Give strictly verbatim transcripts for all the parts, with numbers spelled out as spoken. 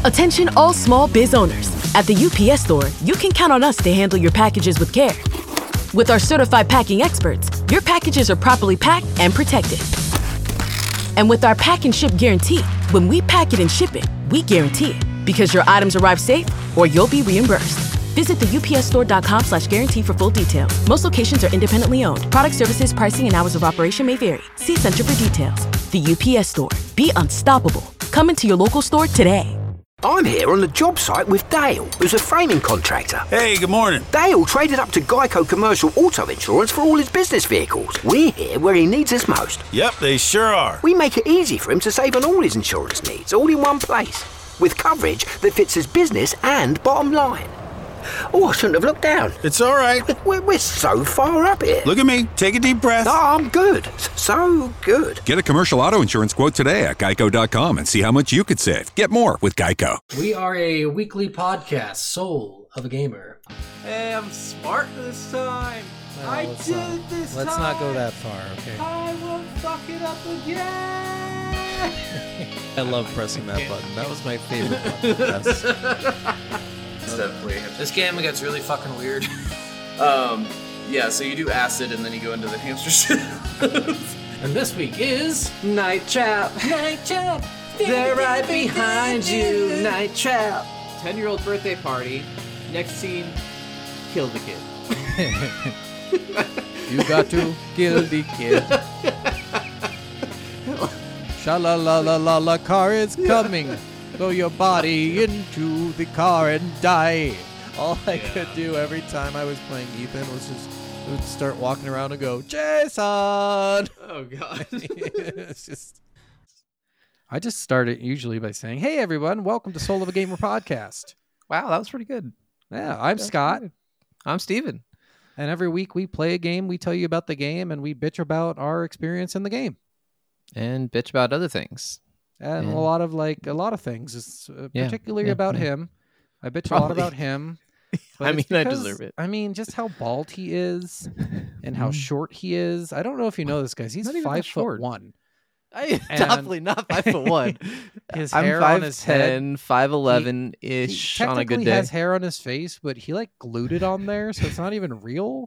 Attention all small biz owners. At the U P S Store, you can count on us to handle your packages with care. With our certified packing experts, your packages are properly packed and protected. And with our pack and ship guarantee, when we pack it and ship it, we guarantee it. Because your items arrive safe or you'll be reimbursed. Visit the upsstore.com slash guarantee for full details. Most locations are independently owned. Product services, pricing, and hours of operation may vary. See Center for details. The U P S Store. Be unstoppable. Come into your local store today. I'm here on the job site with Dale, who's a framing contractor. Hey, good morning. Dale traded up to Geico Commercial Auto Insurance for all his business vehicles. We're here where he needs us most. Yep, they sure are. We make it easy for him to save on all his insurance needs, all in one place, with coverage that fits his business and bottom line. Oh, I shouldn't have looked down. It's all right. We're, we're so far up here. Look at me. Take a deep breath. Oh, I'm good. So good. Get a commercial auto insurance quote today at geico dot com and see how much you could save. Get more with Geico. We are a weekly podcast, Soul of a Gamer. Hey, I'm smart this time. No, I let's did not, this Let's time. not go that far, okay? I won't fuck it up again. I love pressing that button. That was my favorite button. That's... Definitely. This game gets really fucking weird. Um, yeah, so you do acid and then you go into the hamster shit. And this week is... Night Trap. Night Trap. They're right behind you. Night Trap. ten-year-old birthday party. Next scene, kill the kid. You got to kill the kid. Sha-la-la-la-la-la, car is coming. Throw your body into the car and die. All I yeah. could do every time I was playing Ethan was just would start walking around and go, Jason! Oh, God. It's just... I just start it usually by saying, hey, everyone, welcome to Soul of a Gamer podcast. Wow, that was pretty good. Yeah, I'm That's Scott. Good. I'm Steven. And every week we play a game, we tell you about the game, and we bitch about our experience in the game. And bitch about other things. And yeah. a lot of like a lot of things, it's, uh, yeah. particularly yeah. about yeah. him. I bitch Probably. a lot about him. I mean, because, I deserve it. I mean, just how bald he is and how short he is. I don't know if you know this, guys. He's five foot one. I definitely not five foot one. His I'm hair five on his ten, head, five eleven ish he on a good technically day. has hair on his face, but he like glued it on there, so it's not even real.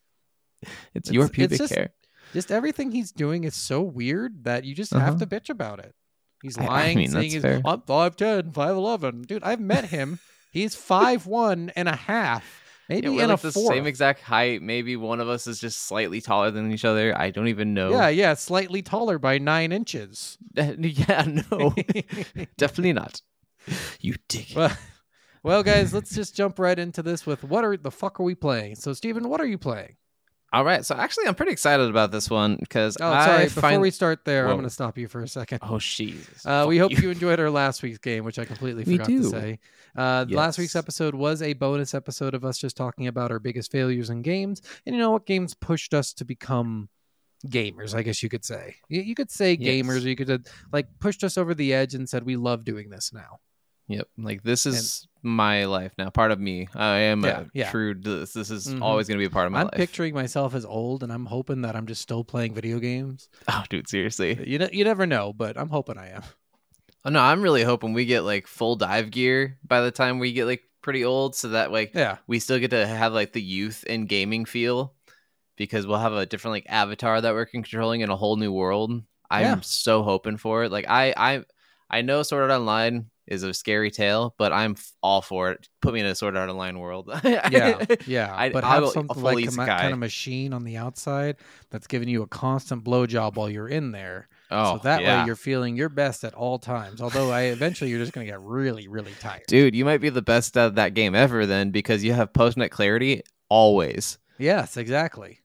It's, it's your pubic it's just, hair. Just everything he's doing is so weird that you just uh-huh. have to bitch about it. He's lying, I, I mean, saying that's he's fair. I'm five ten, five eleven. Dude, I've met him. He's five one and a half. Maybe yeah, we're in like a the fourth. same exact height. Maybe one of us is just slightly taller than each other. I don't even know. Yeah, yeah, slightly taller by nine inches. yeah, no, definitely not. You dick. Well, well, guys, let's just jump right into this with what are the fuck are we playing? So, Steven, what are you playing? All right, so actually, I'm pretty excited about this one because oh, I sorry. Before find... we start there, Whoa. I'm going to stop you for a second. Oh, Jesus! Uh, we hope you. you enjoyed our last week's game, which I completely We forgot to do. say. Uh, Yes. Last week's episode was a bonus episode of us just talking about our biggest failures in games, and you know what games pushed us to become gamers. I guess you could say. You, you could say Yes. gamers, or you could uh, like pushed us over the edge and said we love doing this now. Yep, like this is and, my life now. Part of me. I am yeah, a yeah. true. This This is mm-hmm. always going to be a part of my I'm life. picturing myself as old, and I'm hoping that I'm just still playing video games. Oh, dude, seriously. You know, you never know, but I'm hoping I am. Oh no, I'm really hoping we get like full dive gear by the time we get like pretty old, so that like yeah. we still get to have like the youth and gaming feel, because we'll have a different like avatar that we're controlling in a whole new world. I'm Yeah. so hoping for it. Like I, I, I know Sword Art Online is a scary tale, but I'm f- all for it. Put me in a Sword Art Online world. yeah, yeah. I, but I have will- something a like full a ma- isekai. kind of machine on the outside that's giving you a constant blowjob while you're in there. Oh, so that yeah. way you're feeling your best at all times. Although I eventually you're just going to get really, really tired. Dude, you might be the best at that game ever then, because you have post-net clarity always. Yes, exactly.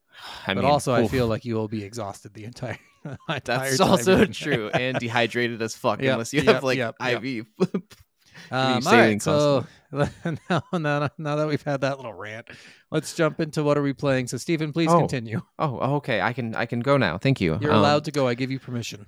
I but mean, also I oof. feel like you will be exhausted the entire, entire That's time also you're in true, and dehydrated as fuck Yep, unless you yep, have like yep, I V. Um, all sailing right, so now, now, now that we've had that little rant, let's jump into what are we playing. So, Stephen, please Oh. continue. Oh, okay. I can I can go now. Thank you. You're Um, allowed to go. I give you permission.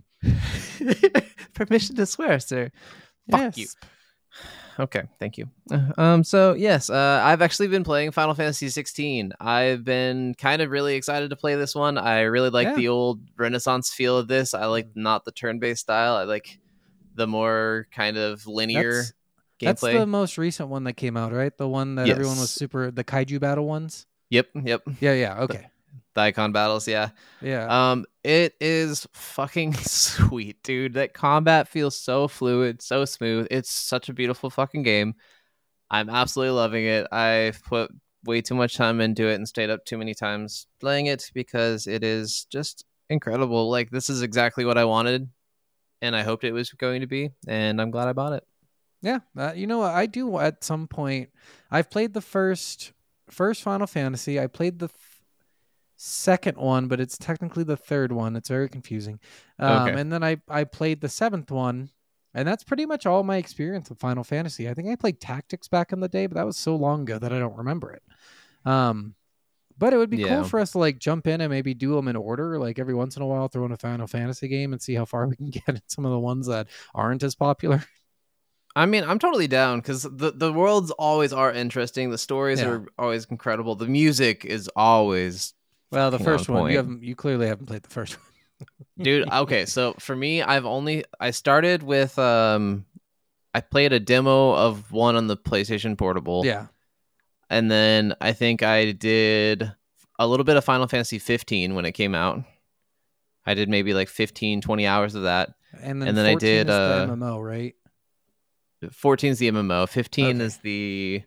permission to swear, sir. Fuck Yes. you. Okay, thank you. Um, so yes, uh, I've actually been playing Final Fantasy sixteen. I've been kind of really excited to play this one. I really like Yeah. the old Renaissance feel of this. I like not the turn-based style. I like the more kind of linear That's, gameplay. that's the most recent one that came out, right? The one that everyone was Yes. super the kaiju battle ones. Yep, yep. Yeah, yeah, okay, The icon battles, yeah. yeah. Um, it is fucking sweet, dude. That combat feels so fluid, so smooth. It's such a beautiful fucking game. I'm absolutely loving it. I've put way too much time into it and stayed up too many times playing it because it is just incredible. Like, this is exactly what I wanted, and I hoped it was going to be, and I'm glad I bought it. Yeah, uh, you know what? I do at some point. I've played the first first Final Fantasy. I played the th- second one, but it's technically the third one. It's very confusing. Um, Okay. And then I I played the seventh one, and that's pretty much all my experience with Final Fantasy. I think I played Tactics back in the day, but that was so long ago that I don't remember it. Um, but it would be Yeah. cool for us to like jump in and maybe do them in order, like every once in a while, throw in a Final Fantasy game and see how far we can get in some of the ones that aren't as popular. I mean, I'm totally down because the, the worlds always are interesting. The stories Yeah. are always incredible. The music is always, Well, the fucking on first one you point. haven't, you clearly haven't played the first one. dude. Okay, so for me, I've only I started with um, I played a demo of one on the PlayStation Portable. Yeah. And then I think I did a little bit of Final Fantasy fifteen when it came out. I did maybe like fifteen, twenty hours of that. And then, And then I fourteen did, is uh, the M M O, right? fourteen is the M M O. fifteen Okay. is the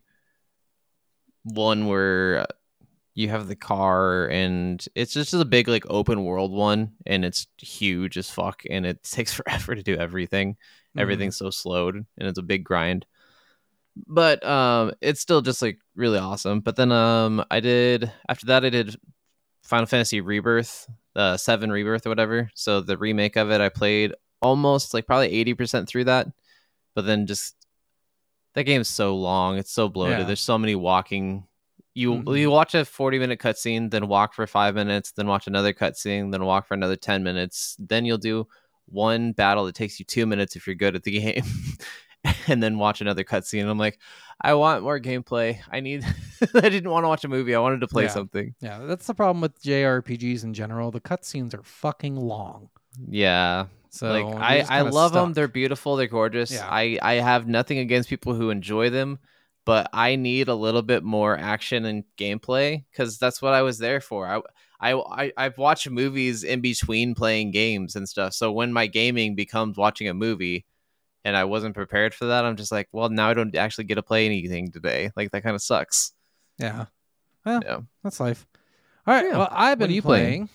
one where you have the car, and it's just a big like open world one, and it's huge as fuck, and it takes forever to do everything. Mm-hmm. Everything's so slowed, and it's a big grind. But um, it's still just like really awesome. But then um, I did after that I did Final Fantasy Rebirth, uh, seven Rebirth or whatever. So the remake of it, I played almost like probably eighty percent through that. But then just that game's so long, it's so bloated. Yeah. There's so many walking. You Mhm. you watch a forty minute cutscene, then walk for five minutes, then watch another cutscene, then walk for another ten minutes. Then you'll do one battle that takes you two minutes if you're good at the game, and then watch another cutscene. And I'm like, I want more gameplay. I need. I didn't want to watch a movie. I wanted to play Yeah. something. Yeah, that's the problem with J R P Gs in general. The cutscenes are fucking long. Yeah. So like you're I, just I kinda love them. stuck. They're beautiful. They're gorgeous. Yeah. I, I have nothing against people who enjoy them, but I need a little bit more action and gameplay because that's what I was there for. I, I, I, I've watched movies in between playing games and stuff. So when my gaming becomes watching a movie and I wasn't prepared for that, I'm just like, well, now I don't actually get to play anything today. Like that kind of sucks. Yeah. Well, Yeah. that's life. All right. Yeah. Well, I've What been are you playing.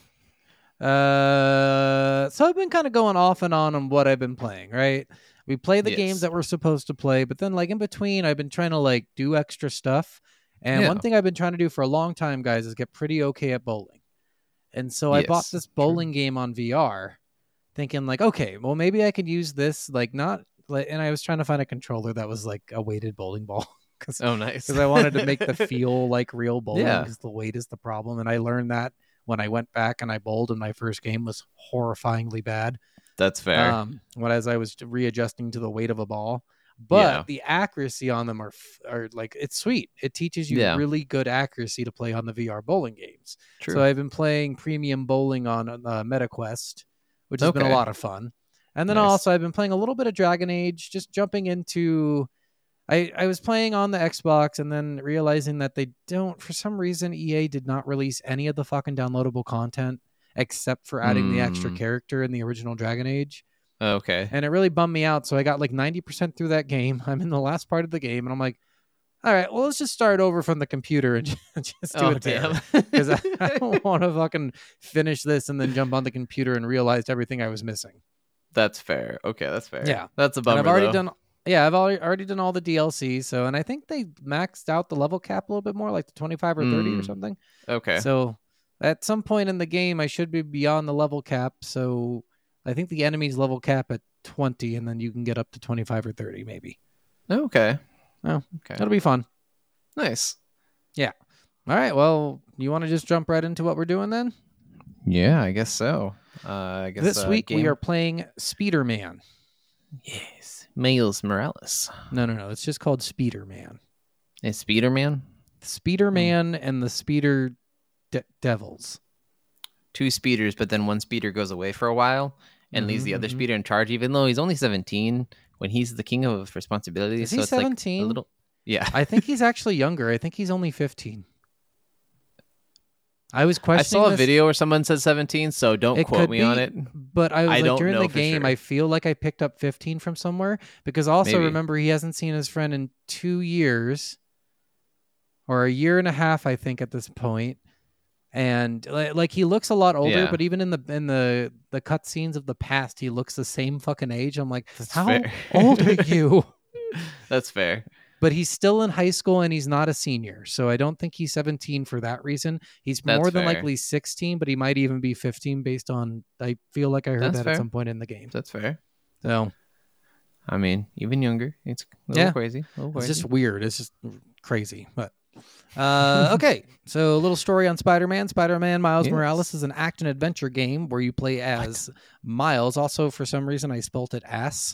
Uh, so I've been kind of going off and on on what I've been playing. Right. We play the Yes. games that we're supposed to play, but then like in between, I've been trying to like do extra stuff. And Yeah. one thing I've been trying to do for a long time, guys, is get pretty okay at bowling. And so I bought Yes, this true. bowling game on V R, thinking like, okay, well maybe I could use this like not like. And I was trying to find a controller that was like a weighted bowling ball because Oh, nice. because I wanted to make the feel like real bowling Yeah. because the weight is the problem. And I learned that when I went back and I bowled, and my first game was horrifyingly bad. That's fair. Um, when as I was readjusting to the weight of a ball, but Yeah. the accuracy on them are f- are like it's sweet. It teaches you Yeah. really good accuracy to play on the V R bowling games. True. So I've been playing premium bowling on uh, MetaQuest, which has been a Okay. lot of fun. And then Nice. also I've been playing a little bit of Dragon Age, just jumping into. I, I was playing on the Xbox and then realizing that they don't, for some reason, E A did not release any of the fucking downloadable content except for adding the extra Mm. character in the original Dragon Age. Okay. And it really bummed me out. So I got like ninety percent through that game. I'm in the last part of the game and I'm like, all right, well, let's just start over from the computer and just do Oh, it there. damn. Because I, I don't want to fucking finish this and then jump on the computer and realize everything I was missing. That's fair. Okay, that's fair. Yeah. That's a bummer. And I've already though. done, yeah, I've already, already done all the D L C. So, and I think they maxed out the level cap a little bit more, like the twenty-five or thirty or Mm. something. Okay. So at some point in the game, I should be beyond the level cap. So I think the enemy's level cap at twenty, and then you can get up to twenty-five or thirty, maybe. okay. Oh, Okay. that'll be fun. Nice. All right. Well, you want to just jump right into what we're doing then? Yeah, I guess so. Uh, I guess This uh, week we game- are playing Speederman. yes, Miles Morales. No, no, no. It's just called Speederman. Is Speederman? Speederman and the Speeder de- Devils. Two speeders, but then one speeder goes away for a while, and leaves Mhm, the other mhm. speeder in charge, even though he's only seventeen when he's the king of responsibility. Is so he it's seventeen? like a little, yeah. I think he's actually younger. I think he's only fifteen. I was I questioning saw a this. video where someone said seventeen, so don't It quote could me be, on it. but I was I like don't during know the for game, sure. I feel like I picked up fifteen from somewhere because also Maybe. remember he hasn't seen his friend in two years or a year and a half, I think, at this point. And li- like he looks a lot older, Yeah. but even in the in the the cutscenes of the past, he looks the same fucking age. I'm like, That's how fair. old are you? That's fair. But he's still in high school and he's not a senior. So I don't think he's seventeen for that reason. He's That's more than fair. likely sixteen, but he might even be fifteen based on, I feel like I heard That's that fair. at some point in the game. That's fair. So I mean, even younger. It's a little Yeah. crazy. A little it's crazy. just weird. It's just crazy. But uh, okay. So a little story on Spider-Man. Spider-Man Miles Yes. Morales is an action adventure game where you play as Miles. Also, for some reason, I spelt it ass.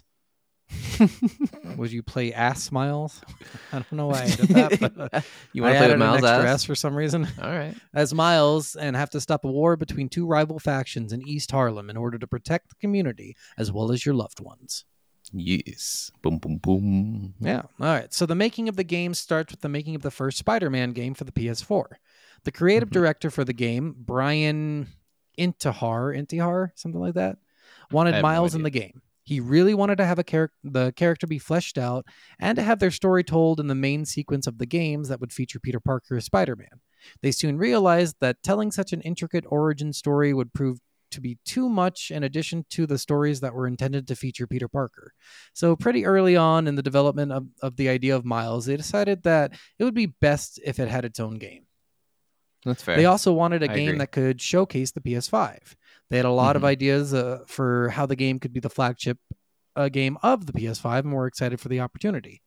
Would you play ass Miles? I don't know why I did that, but You I want to play added with Miles an extra ass? S for some reason. All right. As Miles and have to stop a war between two rival factions in East Harlem in order to protect the community as well as your loved ones. Yes. Boom, boom, boom. Yeah. All right. So the making of the game starts with the making of the first Spider-Man game for the P S four. The creative Mhm. director for the game, Brian Intihar, Intihar, something like that, wanted I have no Miles in idea. the game. He really wanted to have a char- the character be fleshed out and to have their story told in the main sequence of the games that would feature Peter Parker as Spider-Man. They soon realized that telling such an intricate origin story would prove to be too much in addition to the stories that were intended to feature Peter Parker. So pretty early on in the development of, of the idea of Miles, they decided that it would be best if it had its own game. That's fair. They also wanted a I game agree. that could showcase the P S five. They had a lot of Mhm. ideas uh, for how the game could be the flagship uh, game of the P S five, and we're excited for the opportunity.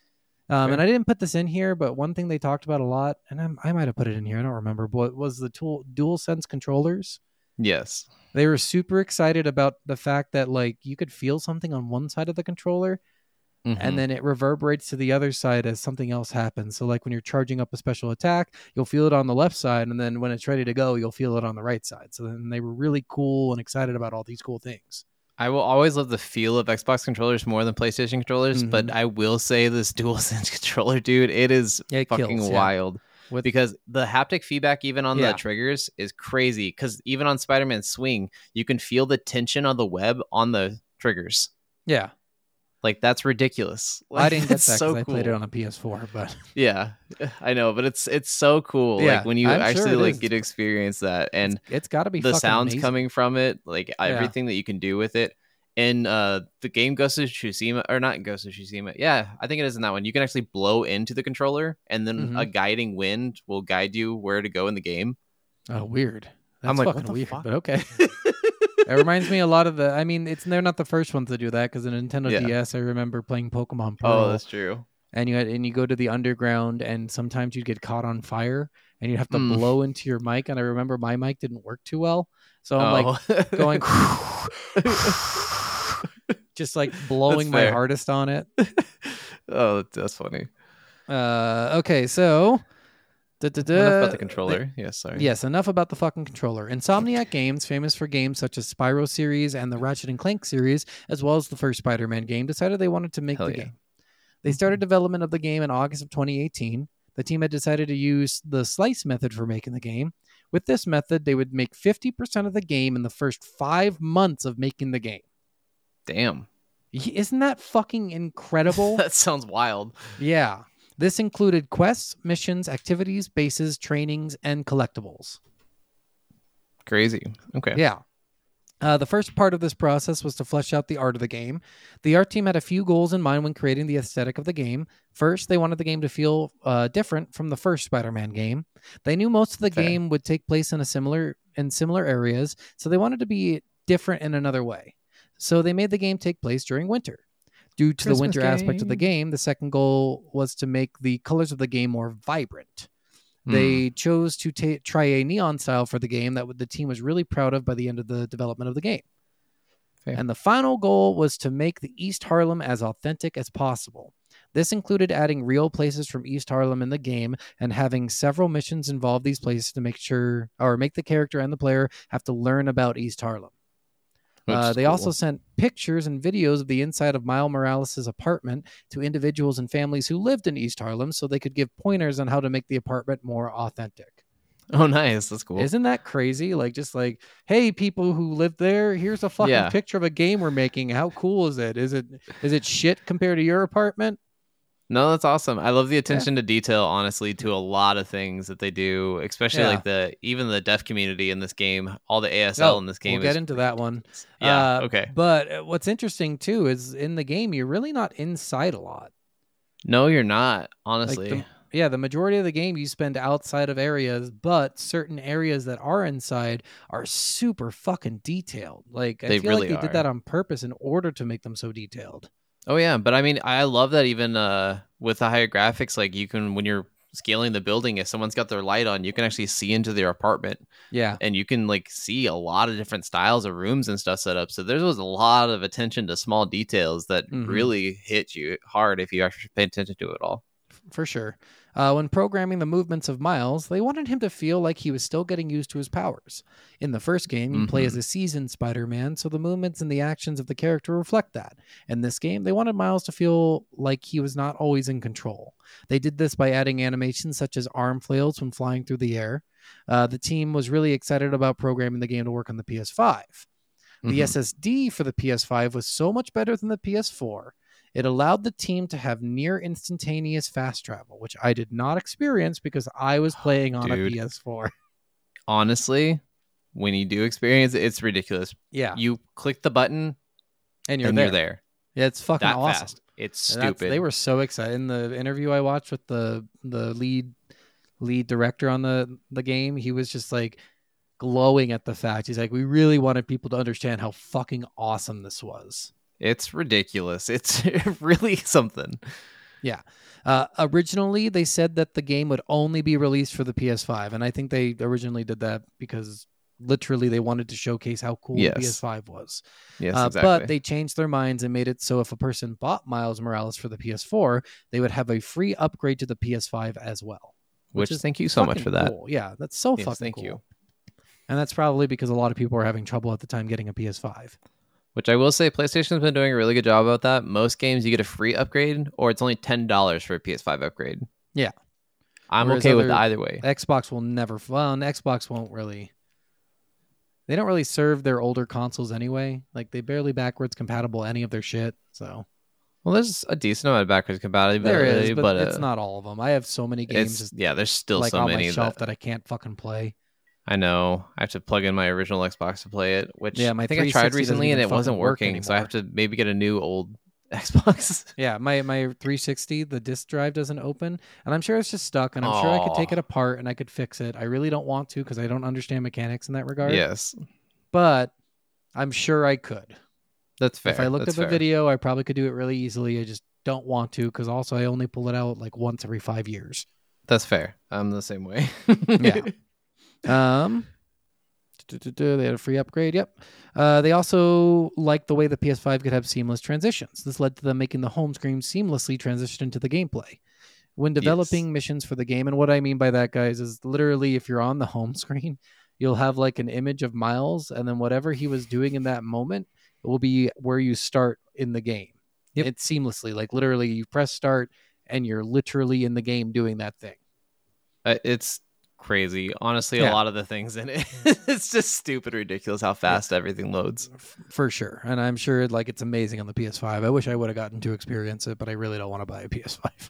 Um, Fair. and I didn't put this in here, but one thing they talked about a lot, and I'm, I might have put it in here, I don't remember, but was the tool DualSense controllers. Yes. They were super excited about the fact that like you could feel something on one side of the controller Mhm. and then it reverberates to the other side as something else happens. So like when you're charging up a special attack, you'll feel it on the left side, and then when it's ready to go, you'll feel it on the right side. So then they were really cool and excited about all these cool things. I will always love the feel of Xbox controllers more than PlayStation controllers, but Mhm. I will say this DualSense controller, dude, it is It fucking kills, yeah. wild. With Because the haptic feedback even on Yeah. the triggers is crazy. Because even on Spider-Man's swing, you can feel the tension on the web on the triggers. yeah, Like that's ridiculous. I Like, didn't get that's that because so I played it cool. on a P S four, but Yeah, I know, but it's it's so cool. Yeah, like when you I'm sure actually it like is. get to experience that, and it's got to be the fucking sounds amazing. coming from it, like everything that you can do with it. In uh, the game Ghost of Tsushima, or not Ghost of Tsushima, yeah, I think it is in that one. You can actually blow into the controller, and then Mhm. a guiding wind will guide you where to go in the game. Oh, weird. That's I'm like, what fucking the weird, fuck? but okay. It reminds me a lot of the. I mean, it's they're not the first ones to do that because in Nintendo Yeah. D S, I remember playing Pokemon Pearl. Oh, that's true. and you had, and you go to the underground, and sometimes you'd get caught on fire, and you'd have to Mm. blow into your mic. And I remember my mic didn't work too well, so I'm like Oh. going, just like blowing my fair. hardest on it. Oh, that's funny. Uh, okay, so da, da, da, Enough about the controller. Yes, sorry. Yes, enough about the fucking controller. Insomniac Games, famous for games such as Spyro series and the Ratchet and Clank series, as well as the first Spider-Man game, decided they wanted to make Hell the yeah. game. They started development of the game in August of twenty eighteen. The team had decided to use the slice method for making the game. With this method, they would make fifty percent of the game in the first five months of making the game. Damn. Y- Isn't that fucking incredible? That sounds wild. Yeah. This included quests, missions, activities, bases, trainings, and collectibles. Crazy. Okay. Yeah. Uh, the first part of this process was to flesh out the art of the game. The art team had a few goals in mind when creating the aesthetic of the game. First, they wanted the game to feel uh, different from the first Spider-Man game. They knew most of the Fair. game would take place in a similar in similar areas, so they wanted to be different in another way. So they made the game take place during winter. Due to the Christmas winter aspect of the game. game, the second goal was to make the colors of the game more vibrant. They chose to ta- try a neon style for the game that the team was really proud of by the end of the development of the game. Fair. And the final goal was to make the East Harlem as authentic as possible. This included adding real places from East Harlem in the game and having several missions involve these places to make sure or make the character and the player have to learn about East Harlem. Which Uh, is they also cool. sent pictures and videos of the inside of Miles Morales' apartment to individuals and families who lived in East Harlem so they could give pointers on how to make the apartment more authentic. Oh, nice. That's cool. Isn't that crazy? Like, just like, hey, people who live there, here's a fucking Yeah. picture of a game we're making. How cool is it? Is it is it shit compared to your apartment? No, that's awesome. I love the attention to detail, honestly, to a lot of things that they do, especially Yeah. like the even the deaf community in this game, all the A S L Oh, in this game. We'll is, get into that one. Yeah, Uh, okay. But uh, what's interesting too is in the game, you're really not inside a lot. No, you're not, Like honestly. the, yeah, the majority of the game you spend outside of areas, but certain areas that are inside are super fucking detailed. Like I They feel really like they are. did that on purpose in order to make them so detailed. Oh yeah, but I mean, I love that even uh, with the higher graphics, like you can when you're scaling the building, if someone's got their light on, you can actually see into their apartment, Yeah. and you can like see a lot of different styles of rooms and stuff set up. So there was a lot of attention to small details that Mhm. really hit you hard if you actually pay attention to it all. For sure. Uh, when programming the movements of Miles, they wanted him to feel like he was still getting used to his powers. In the first game, you play as a seasoned Spider-Man, so the movements and the actions of the character reflect that. In this game, they wanted Miles to feel like he was not always in control. They did this by adding animations such as arm flails when flying through the air. Uh, the team was really excited about programming the game to work on the P S five. The Mhm. S S D for the P S five was so much better than the P S four. It allowed the team to have near instantaneous fast travel, which I did not experience because I was playing on Dude. a P S four. Honestly, when you do experience it, it's ridiculous. Yeah, You click the button and you're and there. you're there. Yeah, it's fucking That awesome. fast. It's And that's- stupid. They were so excited. In the interview I watched with the the lead lead director on the the game, he was just like glowing at the fact. He's like, we really wanted people to understand how fucking awesome this was. It's ridiculous. It's really something. Yeah. Uh, originally, they said that the game would only be released for the P S five, and I think they originally did that because literally they wanted to showcase how cool Yes. the P S five was. Yes, Uh, exactly. But they changed their minds and made it so if a person bought Miles Morales for the P S four, they would have a free upgrade to the P S five as well. Which, is thank you so much fucking for that. cool. Yeah, that's so Yes, fucking thank cool. you. And that's probably because a lot of people are having trouble at the time getting a P S five. Which I will say, PlayStation's been doing a really good job about that. Most games you get a free upgrade, or it's only ten dollars for a P S five upgrade. Yeah. I'm Whereas okay with other- either way. Xbox will never. Well, and Xbox won't really. They don't really serve their older consoles anyway. Like they barely backwards compatible any of their shit. So Well, there's a decent amount of backwards compatibility, there is, but, but it's uh, not all of them. I have so many games It's just yeah, there's still like so on many my shelf that, that I can't fucking play. I know. I have to plug in my original Xbox to play it, which Yeah, my I think I tried three sixty doesn't recently and even it wasn't fucking work working. So I have anymore. to maybe get a new old Xbox. Yeah, my my three sixty, the disk drive doesn't open, and I'm sure it's just stuck. And I'm sure I could take Aw. it apart and I could fix it. I really don't want to because I don't understand mechanics in that regard. Yes, but I'm sure I could. that's fair. If I looked that's up a fair. video, I probably could do it really easily. I just don't want to because also I only pull it out like once every five years. That's fair. I'm the same way. Yeah. Um, they had a free upgrade. Yep. Uh, they also liked the way the P S five could have seamless transitions. This led to them making the home screen seamlessly transition into the gameplay. When developing Yes. missions for the game, and what I mean by that, guys, is literally if you're on the home screen, you'll have like an image of Miles, and then whatever he was doing in that moment will be where you start in the game. Yep. It's seamlessly, like literally, you press start, and you're literally in the game doing that thing. Uh, it's crazy. Honestly, Yeah. a lot of the things in it, it's just stupid, ridiculous how fast everything loads. F- for sure, and I'm sure like it's amazing on the P S five. I wish I would have gotten to experience it, but I really don't want to buy a P S five.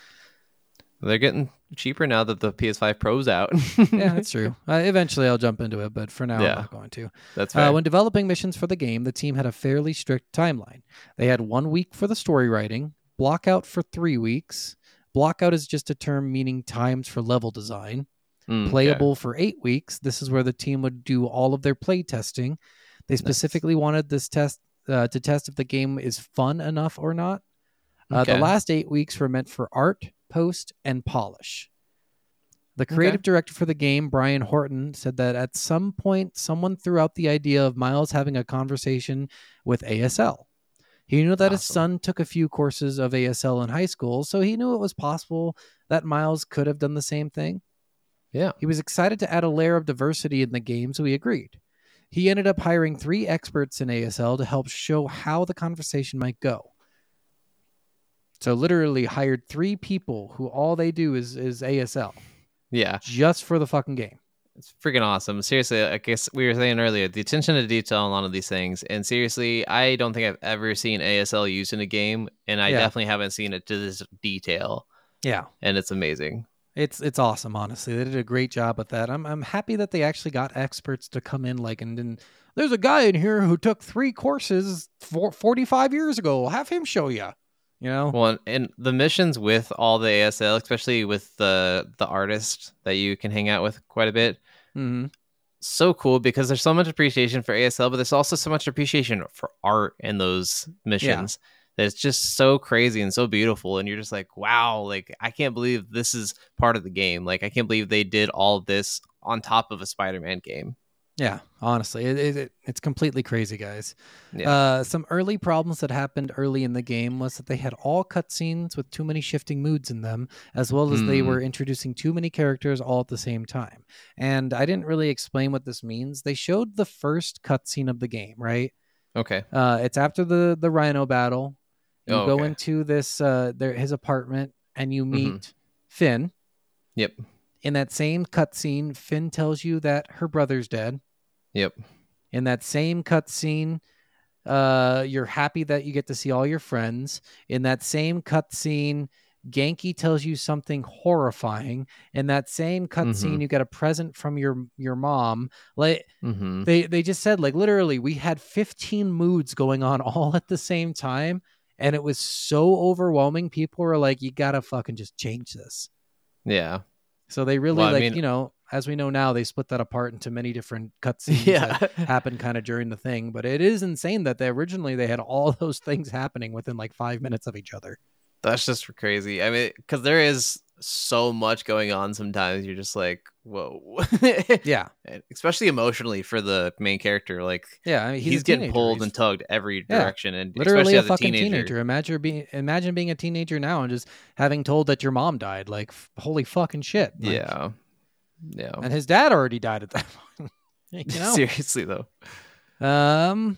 They're getting cheaper now that the P S five Pro's out. Yeah, that's true. Uh, eventually, I'll jump into it, but for now, Yeah. I'm not going to. That's fair. Uh, when developing missions for the game, the team had a fairly strict timeline. They had one week for the story writing, block out for three weeks. Block out is just a term meaning times for level design. Mm, okay. Playable for eight weeks. This is where the team would do all of their play testing. They specifically wanted this test uh, to test if the game is fun enough or not. Uh, The Okay. last eight weeks were meant for art, post, and polish. The creative Okay. director for the game, Brian Horton, said that at some point someone threw out the idea of Miles having a conversation with A S L. He knew that his Awesome. son took a few courses of A S L in high school, so he knew it was possible that Miles could have done the same thing. Yeah. He was excited to add a layer of diversity in the game, so he agreed. he ended up hiring three experts in A S L to help show how the conversation might go. So literally hired three people who all they do is is A S L Yeah. just for the fucking game. It's freaking awesome. Seriously, I guess we were saying earlier, the attention to detail on a lot of these things. And seriously, I don't think I've ever seen A S L used in a game, and I Yeah. definitely haven't seen it to this detail. Yeah. And it's amazing. It's it's awesome, honestly. They did a great job with that. I'm I'm happy that they actually got experts to come in, like, and then there's a guy in here who took three courses for forty-five years ago. Have him show you. You know? Well, and the missions with all the A S L, especially with the the artist that you can hang out with quite a bit, Mm-hmm. so cool because there's so much appreciation for A S L, but there's also so much appreciation for art in those missions. That it's just so crazy and so beautiful, and you're just like, wow, like I can't believe this is part of the game. Like I can't believe they did all of this on top of a Spider-Man game. Yeah, honestly, it, it, it it's completely crazy, guys. Yeah. Uh, some early problems that happened early in the game was that they had all cutscenes with too many shifting moods in them, as well as they Hmm. were introducing too many characters all at the same time. And I didn't really explain what this means. They showed the first cutscene of the game, right? Okay. Uh, it's after the the Rhino battle. You Oh, go okay. into this uh, their his apartment and you meet Mhm. Finn. Yep. In that same cutscene, Finn tells you that her brother's dead. Yep. In that same cutscene, uh, you're happy that you get to see all your friends. In that same cutscene, Genki tells you something horrifying. In that same cutscene, Mhm. you get a present from your your mom. Like Mm-hmm. they they just said, like literally, we had fifteen moods going on all at the same time, and it was so overwhelming. People were like, "You gotta fucking just change this." Yeah. So they really Well, I like mean- you know, as we know now, they split that apart into many different cutscenes Yeah. that happened kind of during the thing. But it is insane that they originally they had all those things happening within like five minutes of each other. That's just crazy. I mean, because there is so much going on sometimes. You're just like, whoa. Yeah, And especially emotionally for the main character. Like, yeah. I mean, he's, he's, a getting teenager. pulled He's and tugged every Yeah. direction. And literally especially a as a fucking teenager. teenager. Imagine being imagine being a teenager now and just having told that your mom died. Like, f- holy fucking shit. Like, Yeah. Yeah. and his dad already died at that point. You know? Seriously, though. Um,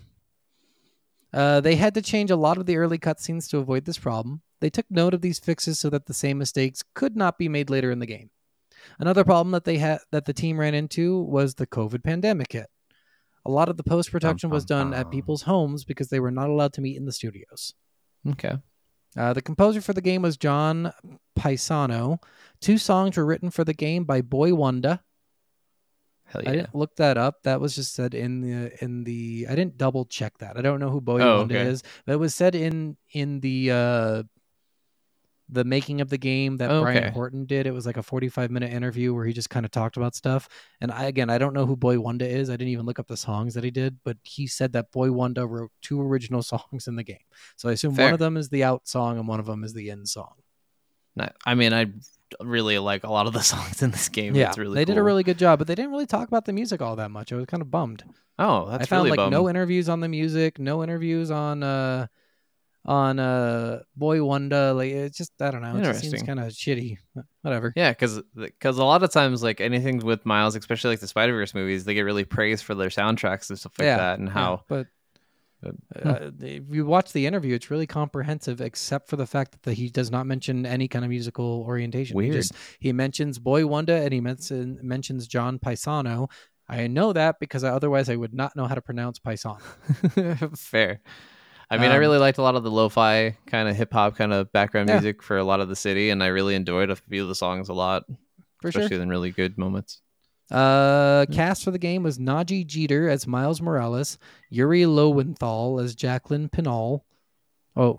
uh, they had to change a lot of the early cutscenes to avoid this problem. They took note of these fixes so that the same mistakes could not be made later in the game. Another problem that they had that the team ran into was the COVID pandemic hit. A lot of the post production was Bum, bum, done at bum. people's homes because they were not allowed to meet in the studios. Okay. Uh, the composer for the game was John Paisano. Two songs were written for the game by Boy Wonder. Hell I yeah. didn't look that up. That was just said in the in the. I didn't double check that. I don't know who Boy Oh, Wonder okay. is. But it was said in in the uh, the making of the game that Brian Okay. Horton did. It was like a forty-five minute interview where he just kind of talked about stuff. And I again, I don't know who Boy Wonder is. I didn't even look up the songs that he did. But he said that Boy Wonder wrote two original songs in the game. So I assume one Fair. of them is the out song and one of them is the in song. Ni- I mean, I really like a lot of the songs in this game. Yeah, It's really they did a cool. really good job, but they didn't really talk about the music all that much. I was kind of bummed. Oh, that's I found really like bum. no interviews on the music, no interviews on uh on uh Boy Wonder. Like it's just I don't know. It just seems Interesting. kind of shitty. Whatever. Yeah, because because a lot of times, like anything with Miles, especially like the Spider Verse movies, they get really praised for their soundtracks and stuff like Yeah, that, and yeah, how. but But- uh, if you watch the interview, it's really comprehensive, except for the fact that he does not mention any kind of musical orientation. He Weird. just he mentions Boy Wonder and he mention, mentions John Paisano. I know that because I, otherwise I would not know how to pronounce Paisano. Fair. I mean, I Um, really liked a lot of the lo-fi kind of hip hop kind of background Yeah. music for a lot of the city, and I really enjoyed a few of the songs a lot, For especially sure. in really good moments. Uh, cast for the game was Najee Jeter as Miles Morales, Yuri Lowenthal as Jacqueline Pinal. Oh,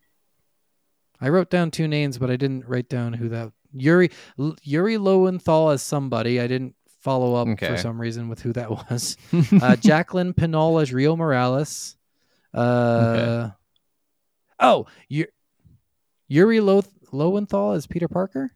I wrote down two names, but I didn't write down who that Yuri L- Yuri Lowenthal as somebody. I didn't follow up Okay. for some reason with who that was. uh, Jacqueline Pinal as Rio Morales. Uh, Okay. oh, Yu- Yuri Lo- Lowenthal as Peter Parker.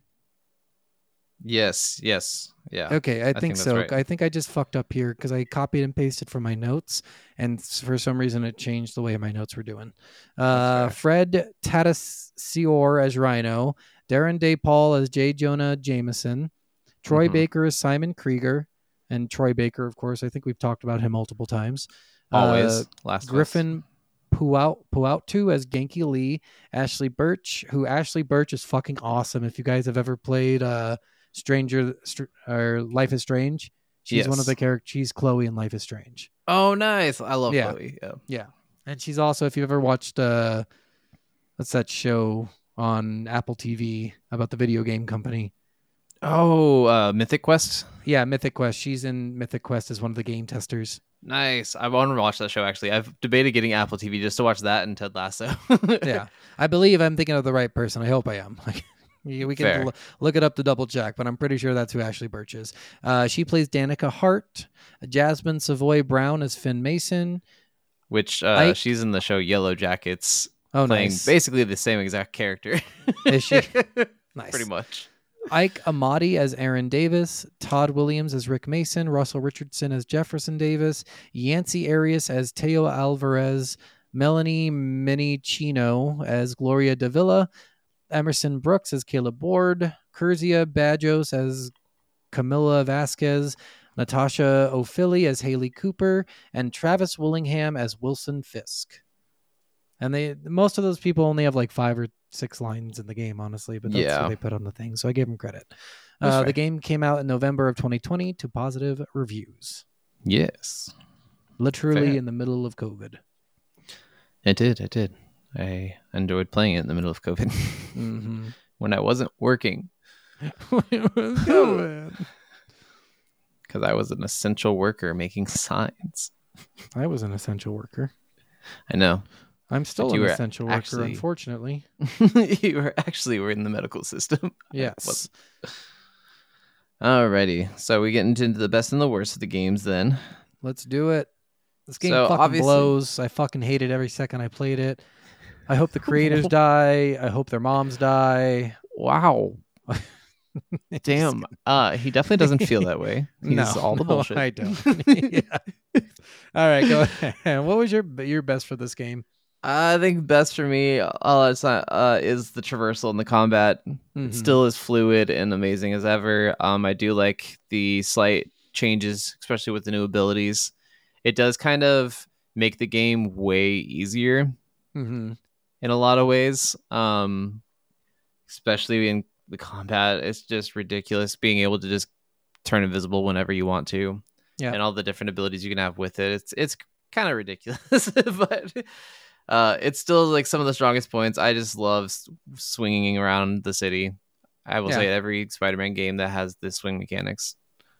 Yes, yes, yeah. Okay, I, think, think that's so. right. I think I just fucked up here because I copied and pasted from my notes, and s- for some reason it changed the way my notes were doing. Uh, That's Fred Tatasciore as Rhino, Darren Day Paul as J. Jonah Jameson, Troy Mhm. Baker as Simon Krieger, and Troy Baker, of course. I think we've talked about him multiple times. Always. Uh, Last of Us. Griffin Puau Puautu as Genki Lee. Ashley Birch, who Ashley Birch is fucking awesome. If you guys have ever played uh, Stranger Str- or Life is Strange, she's Yes. one of the characters. She's Chloe in Life is Strange. Oh, nice. I love Yeah. Chloe. Yeah. Yeah, and she's also, if you've ever watched, uh, what's that show on Apple T V about the video game company? Oh, uh, Mythic Quest. Yeah, Mythic Quest. She's in Mythic Quest as one of the game testers. Nice. I want to watch that show, actually. I've debated getting Apple T V just to watch that and Ted Lasso. Yeah, I believe I'm thinking of the right person. I hope I am. Like, we can Fair. l- look it up to double check, but I'm pretty sure that's who Ashley Birch is. Uh, she plays Danica Hart. Jasmine Savoy Brown as Finn Mason. Which uh, I- she's in the show Yellow Jackets, Oh, playing nice. basically the same exact character. Is she? Nice. Pretty much. Ike Amati as Aaron Davis, Todd Williams as Rick Mason, Russell Richardson as Jefferson Davis, Yancey Arias as Teo Alvarez, Melanie Minicino as Gloria Davila, Emerson Brooks as Caleb Ward, Curzia Bajos as Camila Vasquez, Natasha O'Philly as Haley Cooper, and Travis Willingham as Wilson Fisk. And they most of those people only have like five or six lines in the game, honestly, but that's Yeah. what they put on the thing. So I gave them credit. That's Uh, fair. the game came out in November of twenty twenty to positive reviews. Yes. Literally Fair. in the middle of COVID. It did. It did. I enjoyed playing it in the middle of COVID Mm-hmm. when I wasn't working COVID. because I was an essential worker making signs. I was an essential worker. I know. I'm still But an you were essential worker, actually- unfortunately. You were actually were in the medical system. Yes. Alrighty. So we get into the best and the worst of the games then. Let's do it. This game So, fucking obviously- blows. I fucking hate it every second I played it. I hope the creators die. I hope their moms die. Wow. Damn. Uh, he definitely doesn't feel that way. He's No, all the no, bullshit. I don't. Yeah. All right, go ahead. What was your your best for this game? I think best for me uh, it's not, uh, is the traversal and the combat. Mhm. It's still as fluid and amazing as ever. Um, I do like the slight changes, especially with the new abilities. It does kind of make the game way easier Mhm. in a lot of ways. Um, especially in the combat, it's just ridiculous being able to just turn invisible whenever you want to, Yeah. and all the different abilities you can have with it. It's it's kind of ridiculous, but uh, it's still like some of the strongest points. I just love s- swinging around the city. I will Yeah. say every Spider-Man game that has the swing mechanics.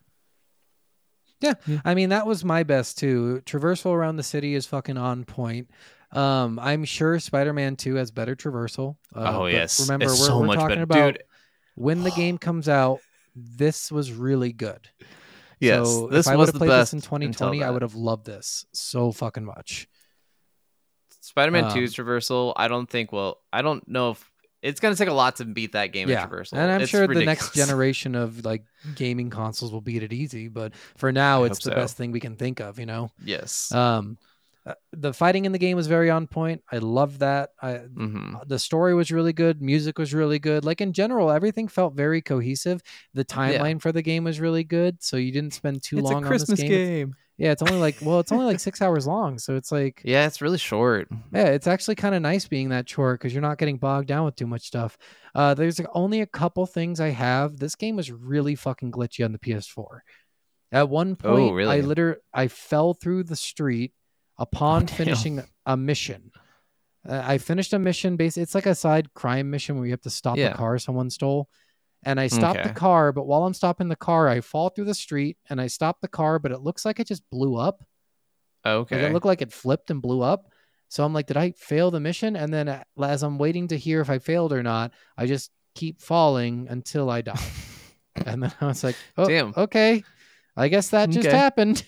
Yeah, I mean that was my best too. Traversal around the city is fucking on point. Um, I'm sure Spider-Man two has better traversal. Uh, oh but yes, remember it's we're, so we're much talking better, about dude. when the game comes out. This was really good. Yes, so this if I was would have the played best this in until twenty twenty, I that. would have loved this so fucking much. Spider-Man Um, two's traversal. I don't think. Well, I don't know if it's gonna take a lot to beat that game Yeah, in traversal. and I'm It's sure the next ridiculous. generation of like gaming consoles will beat it easy. But for now, I it's hope the so. best thing we can think of. You know. Yes. Um, uh, the fighting in the game was very on point. I loved that. I, hmm the story was really good. Music was really good. Like in general, everything felt very cohesive. The timeline for the game was really good. So you didn't spend too It's long a Christmas on this game. It's- game. yeah, it's only like well, it's only like six hours long. So it's like Yeah, it's really short. yeah, it's actually kind of nice being that short because you're not getting bogged down with too much stuff. Uh, there's like, only a couple things I have. This game was really fucking glitchy on the P S four. At one point, Oh, really? I literally I fell through the street upon Oh, damn. finishing a mission. Uh, I finished a mission. Basically, it's like a side crime mission where you have to stop Yeah. a car someone stole. And I stopped Okay. the car, but while I'm stopping the car, I fall through the street and I stop the car, but it looks like it just blew up. Okay. Like it looked like it flipped and blew up. So I'm like, did I fail the mission? And then uh, as I'm waiting to hear if I failed or not, I just keep falling until I die. And then I was like, oh, Damn. okay. I guess that just Okay. happened.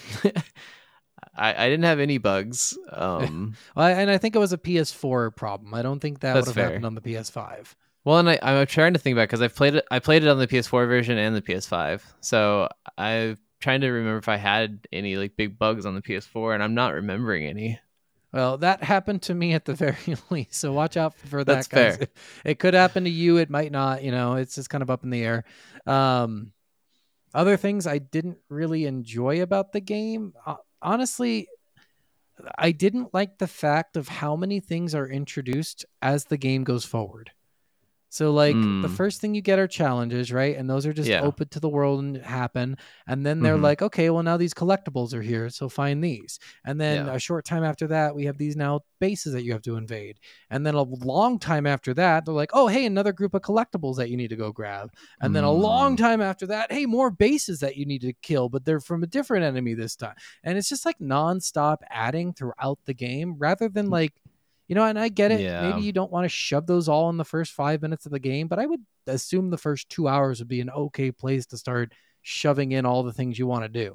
I, I didn't have any bugs. Um, Well, I- and I think it was a P S four problem. I don't think that would That's have fair. happened on the P S five. well, and I, I'm trying to think back because I've played it. I played it on the P S four version and the P S five. So I'm trying to remember if I had any like big bugs on the P S four, and I'm not remembering any. Well, that happened to me at the very least. So watch out for that, That's guys. fair. It could happen to you. It might not. You know, it's just kind of up in the air. Um, Other things I didn't really enjoy about the game, uh, honestly, I didn't like the fact of how many things are introduced as the game goes forward. So, like, Mm. the first thing you get are challenges, right? And those are just Yeah. open to the world and happen. And then they're Mhm. like, okay, well, now these collectibles are here, so find these. And then Yeah. a short time after that, we have these now bases that you have to invade. And then a long time after that, they're like, oh, hey, another group of collectibles that you need to go grab. And then a long Mm. time after that, hey, more bases that you need to kill, but they're from a different enemy this time. And it's just like nonstop adding throughout the game rather than like, you know, and I get it. Yeah. Maybe you don't want to shove those all in the first five minutes of the game, but I would assume the first two hours would be an okay place to start shoving in all the things you want to do.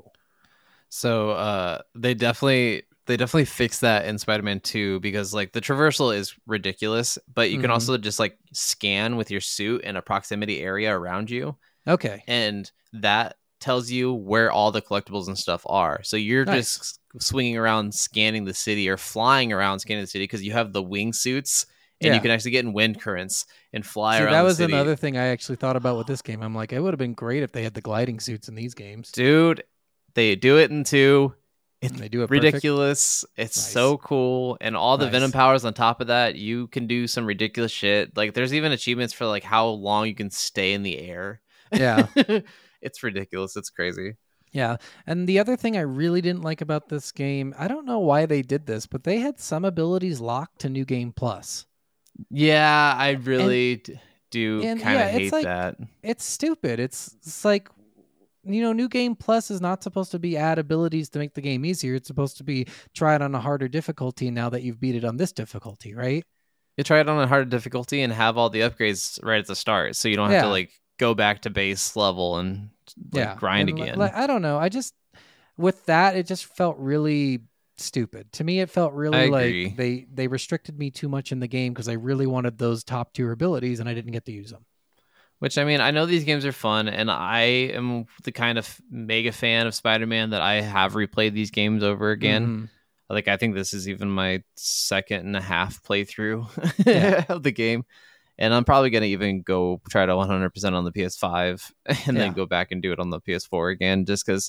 So uh, they definitely they definitely fixed that in Spider-Man two because like the traversal is ridiculous, but you can Mhm. also just like scan with your suit in a proximity area around you, Okay. and that tells you where all the collectibles and stuff are. So you're Nice. just swinging around scanning the city or flying around scanning the city because you have the wingsuits and Yeah. you can actually get in wind currents and fly See, around that the was city. another thing I actually thought about with this game. I'm like, it would have been great if they had the gliding suits in these games. Dude, they do it in two. It's They do it perfect. ridiculous. It's Nice. so cool. And all the Nice. Venom powers on top of that, you can do some ridiculous shit. Like there's even achievements for like how long you can stay in the air. Yeah. It's ridiculous. It's crazy. Yeah. And the other thing I really didn't like about this game, I don't know why they did this, but they had some abilities locked to New Game Plus. Yeah, I really d- do and, kind of yeah, it's hate like- that. It's stupid. It's, it's like, you know, New Game Plus is not supposed to be add abilities to make the game easier. It's supposed to be try it on a harder difficulty now that you've beat it on this difficulty, right? You try it on a harder difficulty and have all the upgrades right at the start, so you don't have Yeah. to like go back to base level and like, Yeah. grind And, li- again. Like, I don't know. I just, with that, it just felt really stupid. To me, it felt really I agree. like they, they restricted me too much in the game because I really wanted those top tier abilities and I didn't get to use them. Which, I mean, I know these games are fun, and I am the kind of mega fan of Spider-Man that I have replayed these games over again. Mhm. Like, I think this is even my second and a half playthrough Yeah. of the game. And I'm probably going to even go try to one hundred percent on the P S five and Yeah. then go back and do it on the P S four again, just because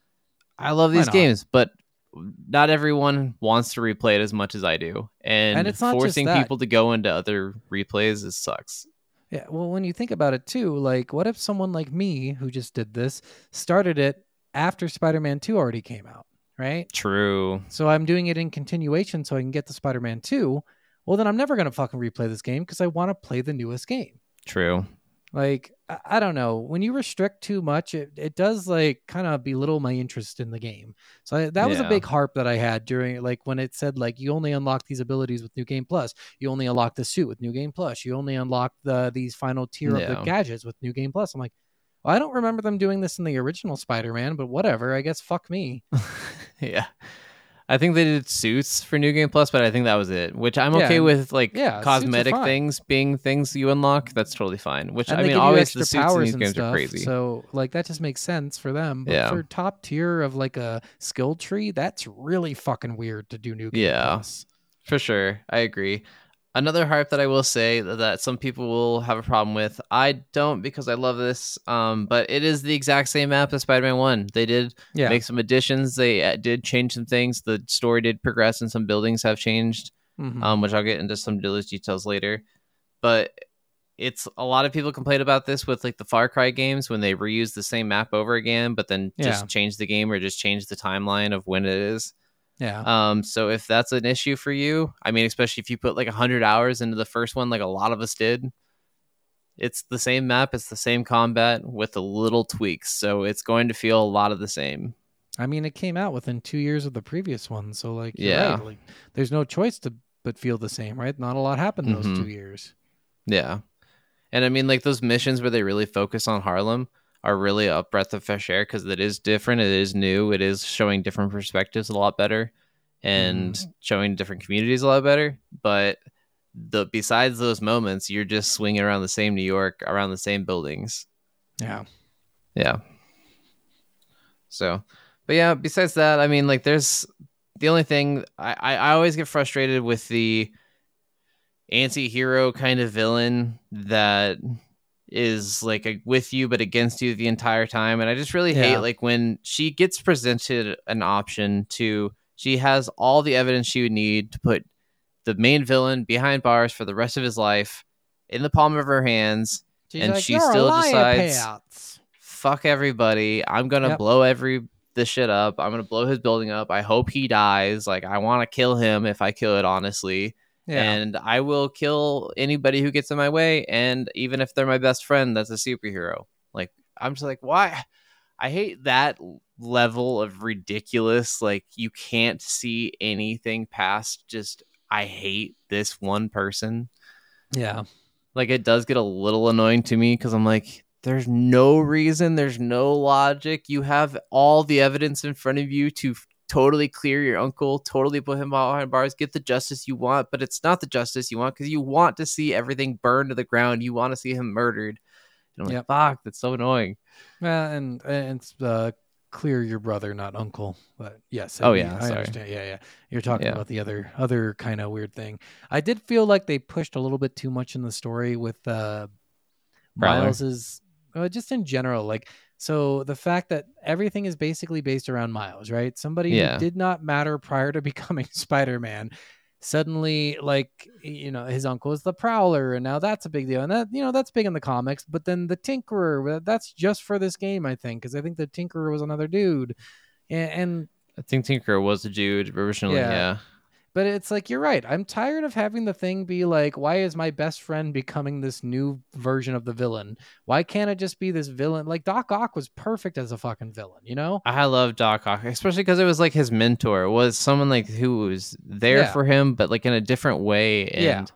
I love Why these not? games. But not everyone wants to replay it as much as I do. And, And it's not just forcing that. people to go into other replays, it sucks. Yeah, well, when you think about it too, like, what if someone like me who just did this started it after Spider-Man two already came out, right? True. So I'm doing it in continuation so I can get to Spider-Man two. Well, then I'm never going to fucking replay this game because I want to play the newest game. True. Like, I, I don't know. When you restrict too much, it, it does like kind of belittle my interest in the game. So I, that was a Yeah. big harp that I had during like when it said like you only unlock these abilities with New Game Plus. You only unlock the suit with New Game Plus. You only unlock the these final tier of the Yeah. gadgets with New Game Plus. I'm like, well, I don't remember them doing this in the original Spider-Man, but whatever. I guess fuck me. Yeah. I think they did suits for New Game Plus, but I think that was it. Which I'm Yeah, okay and- with, like yeah, suits are cosmetic fine. things being things you unlock. That's totally fine. Which And I they mean, give you always extra the suits in powers these and games stuff, are crazy. so like that just makes sense for them. But Yeah. for top tier of like a skill tree, that's really fucking weird to do New Game Yeah. Plus. For sure, I agree. Another harp that I will say that- that some people will have a problem with. I don't because I love this. Um, but it is the exact same map as Spider-Man One. They did Yeah. make some additions. They uh, did change some things. The story did progress, and some buildings have changed. Mhm. um, which I'll get into some those details later. But it's a lot of people complain about this with like the Far Cry games when they reuse the same map over again, but then just Yeah. change the game or just change the timeline of when it is. Yeah. Um, so if that's an issue for you, I mean, especially if you put like a hundred hours into the first one, like a lot of us did, it's the same map, it's the same combat with a little tweaks. So it's going to feel a lot of the same. I mean, it came out within two years of the previous one, so like, you're Yeah. right. Like, there's no choice to but feel the same, right? Not a lot happened those Mhm. two years. Yeah. And I mean, like those missions where they really focus on Harlem are really a breath of fresh air because it is different. It is new. It is showing different perspectives a lot better and showing different communities a lot better. But the besides those moments, you're just swinging around the same New York, around the same buildings. Yeah. Yeah. So, but yeah, besides that, I mean, like there's the only thing I, I, I always get frustrated with the anti-hero kind of villain that is like a, with you but against you the entire time. And I just really Yeah. hate like when she gets presented an option to, she has all the evidence she would need to put the main villain behind bars for the rest of his life in the palm of her hands. She's and like, she "You're a still liar, decides, payouts." fuck everybody. I'm going to Yep. blow every this shit up. I'm going to blow his building up. I hope he dies. Like, I want to kill him if I could, honestly. Yeah. And I will kill anybody who gets in my way. And even if they're my best friend, that's a superhero. Like, I'm just like, why? I hate that level of ridiculous. Like, you can't see anything past just, I hate this one person. Yeah. Like, it does get a little annoying to me because I'm like, there's no reason, there's no logic. You have all the evidence in front of you to f- totally clear your uncle, totally put him behind bars, get the justice you want, but it's not the justice you want because you want to see everything burned to the ground. You want to see him murdered. And I'm Yep. like, fuck, that's so annoying. Well, and and it's uh, clear your brother, not uncle. But yes. Oh, I- yeah, I sorry. understand. Yeah, yeah. You're talking Yeah. about the other other kind of weird thing. I did feel like they pushed a little bit too much in the story with uh, Prowler. Miles's, uh, just in general. Like, so the fact that everything is basically based around Miles, right? Somebody Yeah. who did not matter prior to becoming Spider-Man. Suddenly, like, you know, his uncle is the Prowler, and now that's a big deal, and that, you know, that's big in the comics. But then the Tinkerer, well, that's just for this game, I think, because I think the Tinkerer was another dude, and, and I think Tinker was a dude originally, Yeah. yeah. but it's like, you're right. I'm tired of having the thing be like, why is my best friend becoming this new version of the villain? Why can't it just be this villain? Like, Doc Ock was perfect as a fucking villain, you know? I love Doc Ock, especially because it was like his mentor. It was someone like who was there Yeah. for him, but like in a different way. And Yeah.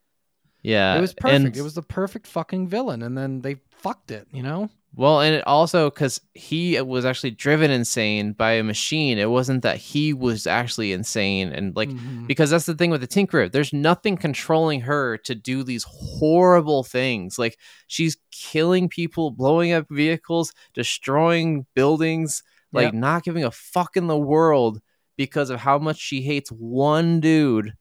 yeah, It was perfect. and- It was the perfect fucking villain, and then they fucked it, you know? Well, and it also because he was actually driven insane by a machine. It wasn't that he was actually insane, and like Mhm. because that's the thing with the Tinkerer. There's nothing controlling her to do these horrible things. Like she's killing people, blowing up vehicles, destroying buildings, like Yep. not giving a fuck in the world because of how much she hates one dude.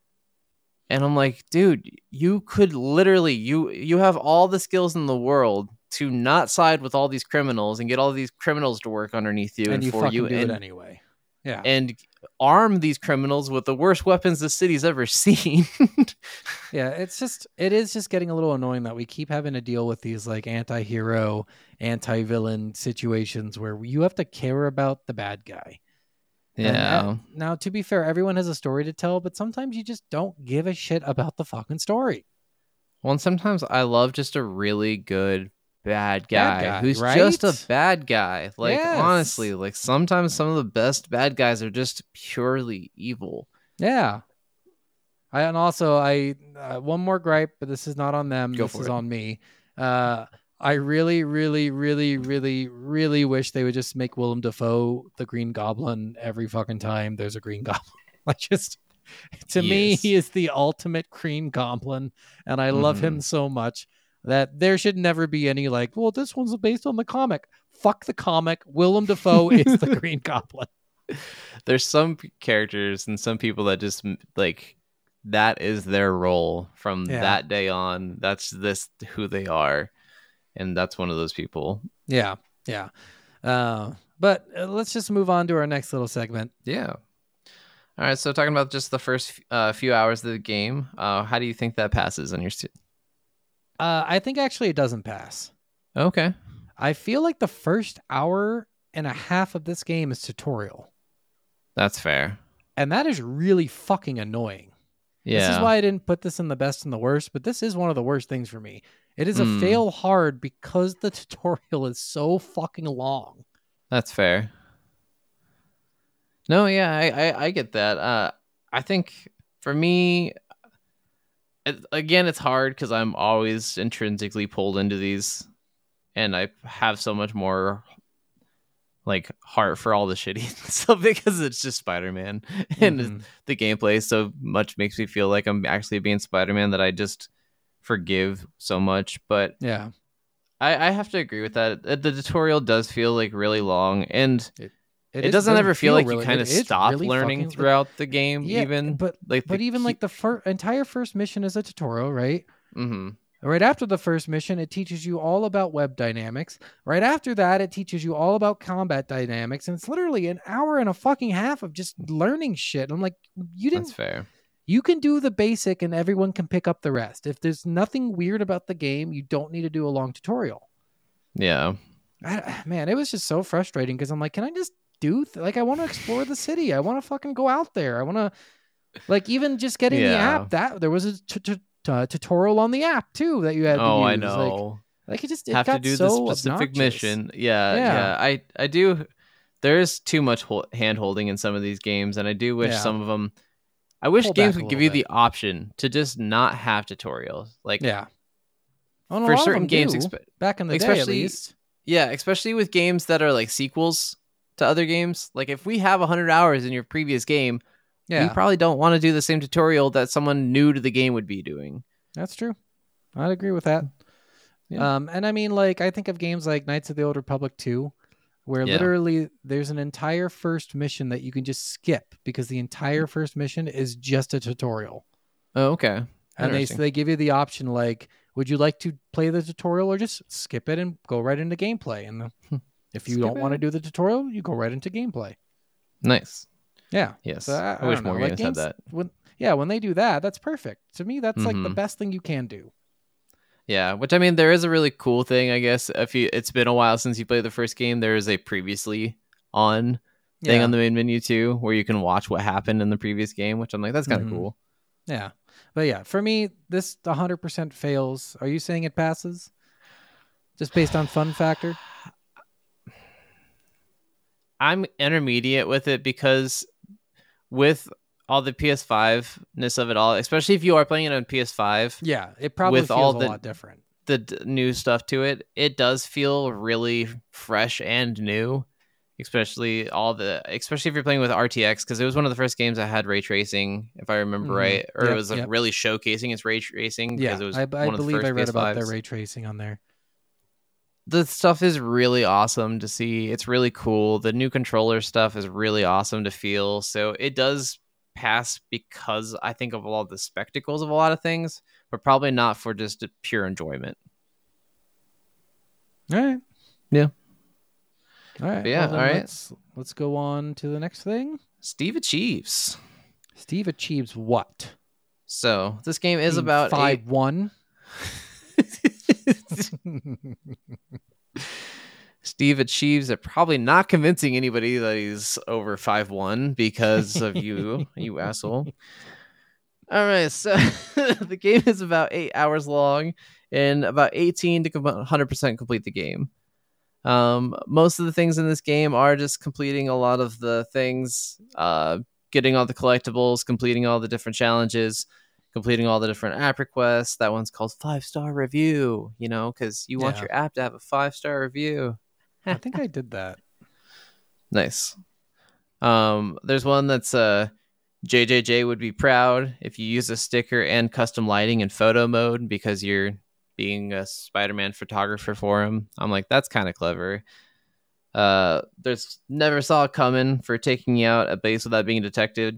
And I'm like, dude, you could literally you you have all the skills in the world to not side with all these criminals and get all these criminals to work underneath you and and, you for fucking you do and, it anyway. Yeah. and arm these criminals with the worst weapons the city's ever seen. Yeah, it's just it is just getting a little annoying that we keep having to deal with these like anti-hero, anti-villain situations where you have to care about the bad guy. And, yeah. uh, now, to be fair, everyone has a story to tell, but sometimes you just don't give a shit about the fucking story. Well, and sometimes I love just a really good bad guy, Bad guy, who's right? just a bad guy. Like Yes. honestly, like sometimes some of the best bad guys are just purely evil. Yeah. I and also I uh, one more gripe, but this is not on them. Go this for is it. on me. Uh, I really, really, really, really, really wish they would just make Willem Dafoe the Green Goblin every fucking time there's a Green Goblin. I just, to me, Yes. he is the ultimate Green Goblin, and I love him so much that there should never be any like, well, this one's based on the comic. Fuck the comic. Willem Dafoe is the Green Goblin. There's some p- characters and some people that just m- like that is their role from Yeah. that day on. That's this who they are, and that's one of those people. Yeah, yeah. Uh, but uh, let's just move on to our next little segment. Yeah. All right. So talking about just the first uh, few hours of the game, uh, how do you think that passes on your? St- Uh, I think actually it doesn't pass. okay. I feel like the first hour and a half of this game is tutorial. That's fair. And that is really fucking annoying. Yeah. This is why I didn't put this in the best and the worst, but this is one of the worst things for me. It is a Hmm. fail hard because the tutorial is so fucking long. That's fair. No, yeah, I, I, I get that. Uh, I think for me, it, again, it's hard because I'm always intrinsically pulled into these, and I have so much more like heart for all the shitty stuff because it's just Spider-Man, and Mhm. the gameplay so much makes me feel like I'm actually being Spider-Man that I just forgive so much. But Yeah. I, I have to agree with that. The the tutorial does feel like really long, and It, it, is- doesn't ever feel like you really- kind it of is stop really learning fucking- throughout the game. Yeah, even but like but the even key- like the fir- entire first mission is a tutorial, right? Mhm. Right after the first mission, it teaches you all about web dynamics. Right after that, it teaches you all about combat dynamics. And it's literally an hour and a fucking half of just learning shit. I'm like, you didn't. That's fair. You can do the basic and everyone can pick up the rest. If there's nothing weird about the game, you don't need to do a long tutorial. Yeah. I, man, it was just so frustrating because I'm like, can I just do, th- like, I want to explore the city. I want to fucking go out there. I want to, like, even just getting the Yeah. app, that there was a t- t- t- tutorial on the app too that you had to Oh, use. I know. Like, like it just it Have got to do so the specific obnoxious. mission. Yeah, Yeah. yeah. I I do. There's too much hol- hand holding in some of these games, and I do wish Yeah. some of them. I wish Pull games back a would give little you bit. the option to just not have tutorials. Like, Yeah. Well, and a for lot of certain them games, do, expe- back in the day at especially- least. yeah, especially with games that are like sequels to other games. Like, if we have one hundred hours in your previous game, Yeah, we probably don't want to do the same tutorial that someone new to the game would be doing. that's true. I'd agree with that. Yeah. Um, and I mean, like, I think of games like Knights of the Old Republic two, where Yeah. literally there's an entire first mission that you can just skip because the entire first mission is just a tutorial. Oh, okay. And they Interesting. they give you the option, like, would you like to play the tutorial or just skip it and go right into gameplay? And the, if you Skip don't want to it. do the tutorial, you go right into gameplay. Nice. Yeah. Yes. So I, I, wish don't more know, like games had that. When, yeah, when they do that, that's perfect. To me, that's like the Mhm. best thing you can do. Yeah, which I mean, there is a really cool thing, I guess. If you, it's been a while since you played the first game, there is a previously on thing Yeah. on the main menu too, where you can watch what happened in the previous game, which I'm like, that's kind of Mhm. cool. Yeah. But yeah, for me, this one hundred percent fails. Are you saying it passes? Just based on fun factor? I'm intermediate with it because with all the P S five-ness of it all, especially if you are playing it on P S five, Yeah, it probably With feels all a the- lot different. the d- new stuff to it, it does feel really fresh and new. Especially all the, especially if you're playing with R T X, because it was one of the first games that had ray tracing, if I remember Mhm. right, or Yep, it was like yep. really showcasing its ray tracing. Yeah, because it was I, I one of the believe first I read about P S fives. the ray tracing on there. The stuff is really awesome to see. It's really cool. The new controller stuff is really awesome to feel. So it does pass because I think of all the spectacles of a lot of things, but probably not for just pure enjoyment. All right. Yeah. All right. But yeah, well, then all right. Let's, let's go on to the next thing. Steve achieves. Steve achieves what? So this game is Being about five one. Steve achieves at probably not convincing anybody that he's over five one because of you, you asshole. All right, so the game is about eight hours long and about eighteen to one hundred percent complete the game. Um, most of the things in this game are just completing a lot of the things, uh, getting all the collectibles, completing all the different challenges, completing all the different app requests. That one's called five star review, you know, because you want Yeah. your app to have a five star review. I think I did that. Nice. Um, there's one that's uh, J J J would be proud if you use a sticker and custom lighting in photo mode because you're being a Spider-Man photographer for him. I'm like, that's kind of clever. Uh, there's never saw it coming for taking out a base without being detected.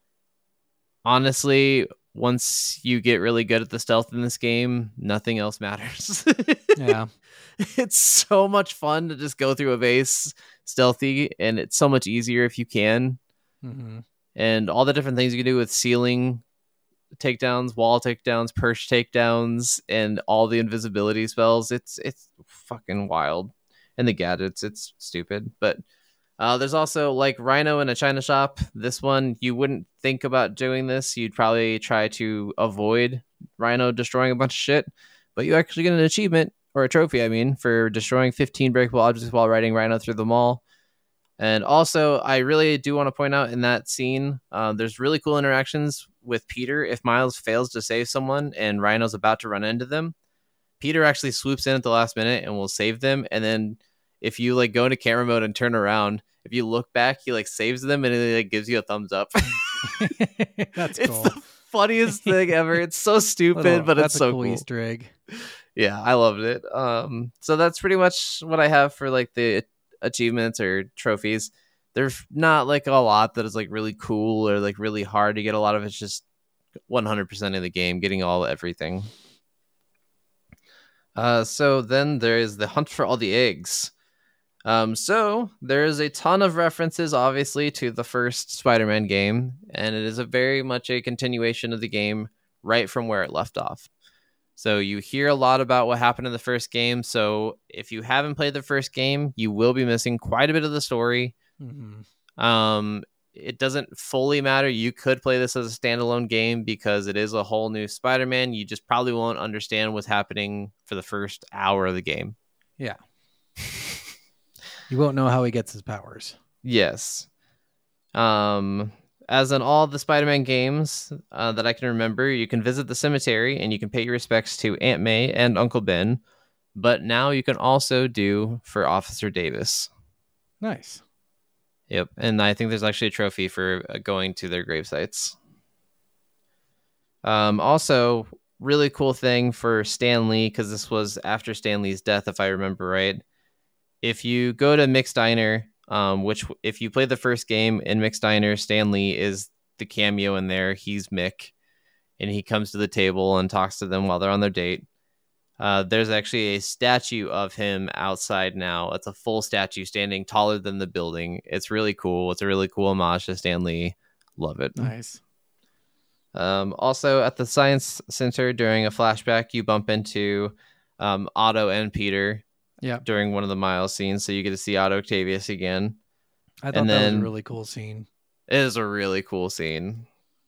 Honestly, once you get really good at the stealth in this game, nothing else matters. Yeah. It's so much fun to just go through a base stealthy, and it's so much easier if you can. Mm-hmm. And all the different things you can do with ceiling takedowns, wall takedowns, perch takedowns, and all the invisibility spells. It's it's fucking wild. And the gadgets, it's stupid. But uh, there's also like Rhino in a China shop. This one, you wouldn't think about doing this. You'd probably try to avoid Rhino destroying a bunch of shit. But you actually get an achievement, or a trophy, I mean, for destroying fifteen breakable objects while riding Rhino through the mall. And also, I really do want to point out in that scene, uh, there's really cool interactions with Peter. If Miles fails to save someone and Rhino's about to run into them, Peter actually swoops in at the last minute and will save them. And then if you like go into camera mode and turn around, if you look back, he like saves them and it like, gives you a thumbs up. That's It's cool. the funniest thing ever. It's so stupid, Little- but that's it's so a cool, cool. Easter egg. Yeah, I loved it. Um, so that's pretty much what I have for like the achievements or trophies. There's not like a lot that is like really cool or like really hard to get. A lot of it's just one hundred percent of the game, getting all everything. Uh, so then there is the hunt for all the eggs. Um, so there is a ton of references, obviously, to the first Spider-Man game, and it is a very much a continuation of the game right from where it left off. So you hear a lot about what happened in the first game. So if you haven't played the first game, you will be missing quite a bit of the story. Mm-hmm. Um, it doesn't fully matter. You could play this as a standalone game because it is a whole new Spider-Man. You just probably won't understand what's happening for the first hour of the game. Yeah. You won't know how he gets his powers. Yes. Um, as in all the Spider-Man games uh, that I can remember, you can visit the cemetery and you can pay your respects to Aunt May and Uncle Ben. But now you can also do for Officer Davis. Nice. Yep. And I think there's actually a trophy for uh, going to their grave sites. Um, also, really cool thing for Stan Lee, because this was after Stan Lee's death, if I remember right. If you go to Mick's Diner, um, which if you play the first game in Mick's Diner, Stan Lee is the cameo in there. He's Mick, and he comes to the table and talks to them while they're on their date. Uh, there's actually a statue of him outside now. It's a full statue standing taller than the building. It's really cool. It's a really cool homage to Stan Lee. Love it. Nice. Um, also, at the Science Center during a flashback, you bump into um, Otto and Peter. Yeah. During one of the Miles scenes, so you get to see Otto Octavius again. I thought and that then, was a really cool scene. It is a really cool scene.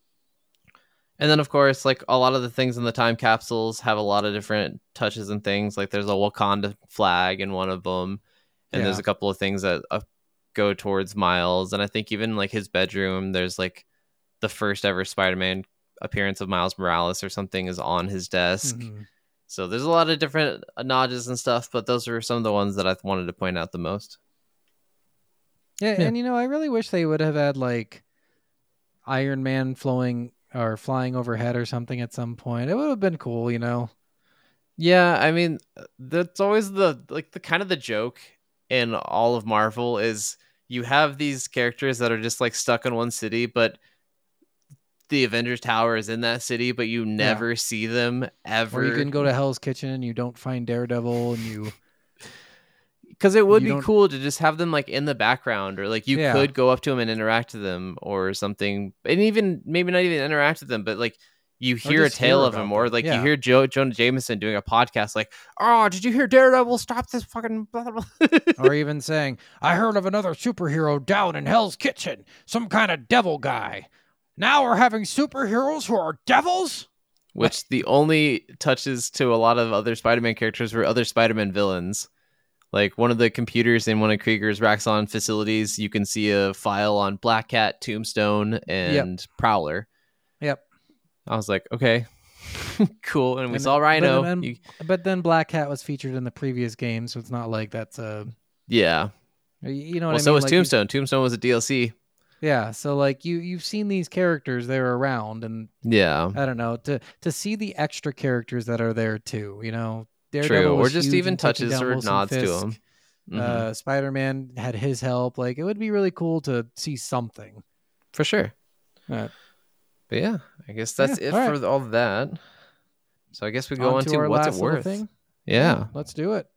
And then, of course, like a lot of the things in the time capsules have a lot of different touches and things. Like there's a Wakanda flag in one of them, and Yeah. there's a couple of things that uh, go towards Miles. And I think even like his bedroom, there's like the first ever Spider-Man appearance of Miles Morales or something is on his desk. Mm-hmm. So there's a lot of different nods and stuff, but those are some of the ones that I wanted to point out the most. Yeah, Yeah. and you know, I really wish they would have had like Iron Man flowing or flying overhead or something at some point. It would have been cool, you know. Yeah, I mean, that's always the like the kind of the joke in all of Marvel is you have these characters that are just like stuck in one city, but the Avengers Tower is in that city, but you never yeah. see them ever. Or you can go to Hell's Kitchen and you don't find Daredevil, and you because it would you be don't... cool to just have them like in the background, or like you yeah. could go up to them and interact with them or something, and even maybe not even interact with them, but like you hear a tale hear of them, or like yeah. you hear Joe Jonah Jameson doing a podcast, like, "Oh, did you hear Daredevil? Stop this fucking!" Blah, blah, blah. Or even saying, "I heard of another superhero down in Hell's Kitchen, some kind of devil guy. Now we're having superheroes who are devils?" Which the only touches to a lot of other Spider-Man characters were other Spider-Man villains. Like one of the computers in one of Krieger's Raxxon facilities, you can see a file on Black Cat, Tombstone, and yep. Prowler. Yep. I was like, okay, cool. And we and saw Rhino. But then, you... but then Black Cat was featured in the previous game, so it's not like that's a... Yeah. You know what well, I so mean? was like Tombstone. You... Tombstone was a D L C. Yeah, so like you you've seen these characters, they're around, and yeah, I don't know, to to see the extra characters that are there too, you know. Daredevil True, or just even touches or Wilson nods Fisk. to him. Mm-hmm. Uh, Spider-Man had his help. Like it would be really cool to see something for sure. Uh, but yeah, I guess that's yeah, it all for right. all of that. So I guess we go on, on to, to what's last it worth. Thing? Yeah. yeah, let's do it.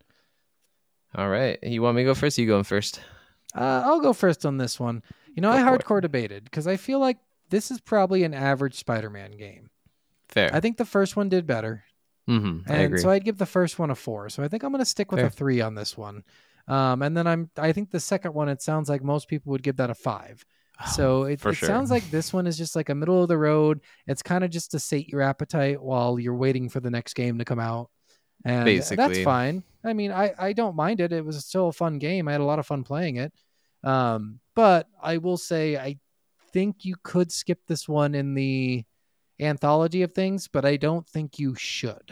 All right, you want me to go first? Or you going first? Uh, I'll go first on this one. You know, Go I for hardcore it. debated because I feel like this is probably an average Spider-Man game. Fair. I think the first one did better. Mm-hmm. I and agree. so I'd give the first one a four. So I think I'm going to stick with Fair. a three on this one. Um, and then I'm, I think the second one, it sounds like most people would give that a five. So it, For it sure. sounds like this one is just like a middle of the road. It's kind of just to sate your appetite while you're waiting for the next game to come out. And Basically. that's fine. I mean, I, I don't mind it. It was still a fun game. I had a lot of fun playing it. Um, but I will say, I think you could skip this one in the anthology of things, but I don't think you should.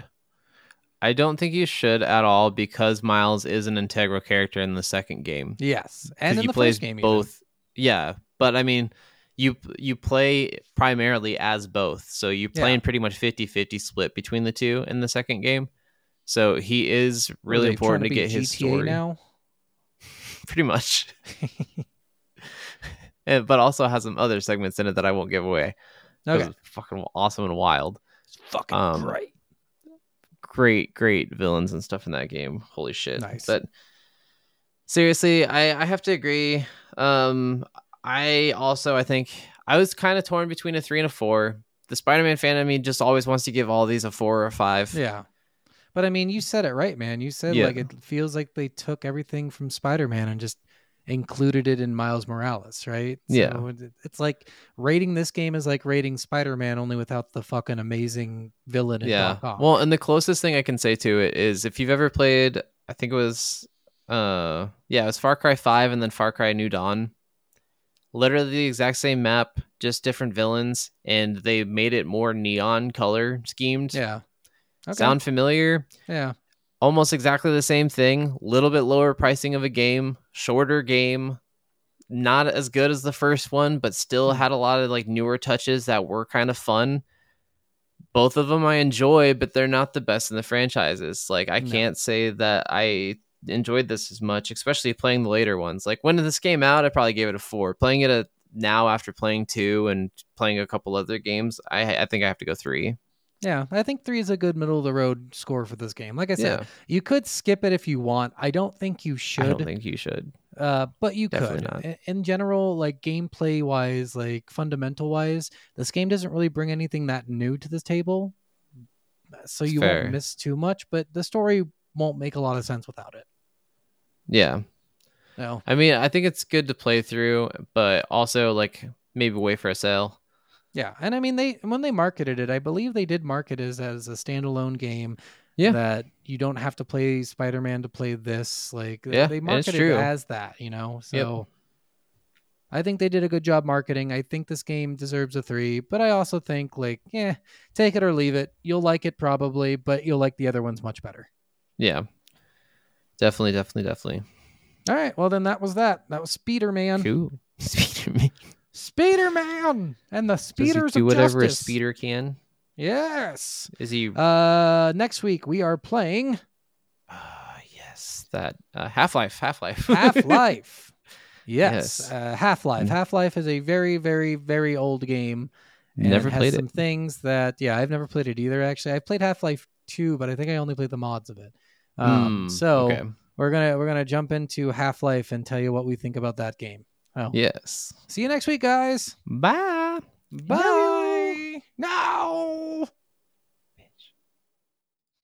I don't think you should at all because Miles is an integral character in the second game. Yes, and in you the play first game, both. Even. Yeah, but I mean, you you play primarily as both, so you play Yeah. in pretty much fifty-fifty split between the two in the second game. So he is really Are they important to, trying to get be his G T A story. now. Pretty much. and, but also has some other segments in it that I won't give away. Okay, It's fucking awesome and wild. it's fucking Um, great. great, great villains and stuff in that game. Holy shit! Nice. But seriously, I I have to agree. Um, I also I think I was kind of torn between a three and a four. The Spider-Man fan in me just always wants to give all these a four or a five. Yeah. But I mean, you said it right, man. You said Yeah. like it feels like they took everything from Spider-Man and just included it in Miles Morales, right? Yeah. So it- it's like rating this game is like rating Spider-Man only without the fucking amazing villain in Yeah. Doc Ock. Well, and the closest thing I can say to it is if you've ever played, I think it was, uh, yeah, it was Far Cry five and then Far Cry New Dawn. Literally the exact same map, just different villains, and they made it more neon color schemed. yeah. Okay. Sound familiar? yeah. Almost exactly the same thing. Little bit lower pricing of a game, shorter game, not as good as the first one, but still had a lot of like newer touches that were kind of fun. Both of them I enjoy, but they're not the best in the franchises. Like I No. can't say that I enjoyed this as much, especially playing the later ones. Like when this came out, I probably gave it a four. Playing it a, now after playing two and playing a couple other games, I I think I have to go three. Yeah, I think three is a good middle of the road score for this game. Like I said, Yeah. you could skip it if you want. I don't think you should. I don't think you should. Uh, but you Definitely could. not. I- In general, like gameplay wise, like fundamental wise, this game doesn't really bring anything that new to this table. So It's you fair. won't miss too much, but the story won't make a lot of sense without it. Yeah. No. I mean, I think it's good to play through, but also like maybe wait for a sale. Yeah. And I mean they when they marketed it, I believe they did market it as, as a standalone game. Yeah. That you don't have to play Spider-Man to play this. Like they- Yeah, they and it's marketed true. it as that, you know. So Yep. I think they did a good job marketing. I think this game deserves a three, but I also think like, yeah, take it or leave it. You'll like it probably, but you'll like the other ones much better. Yeah. Definitely, definitely, definitely. All right, well then that was that. That was Speeder-Man. Cool. Speeder-Man. Speeder-Man and the Does he Speeders do of whatever Justice. a speeder can? Yes. Is he? Uh, next week we are playing Ah, yes, that uh, Half-Life. Half-Life. Half-Life. Yes, Yes. Uh, Half-Life. Mm. Half-Life is a very, very, very old game. and Never it has played some it. things that, yeah, I've never played it either. Actually, I played Half-Life two, but I think I only played the mods of it. Um, Mm, so okay. we're gonna we're gonna jump into Half-Life and tell you what we think about that game. Oh, Yes. see you next week, guys. Bye. Bye. No.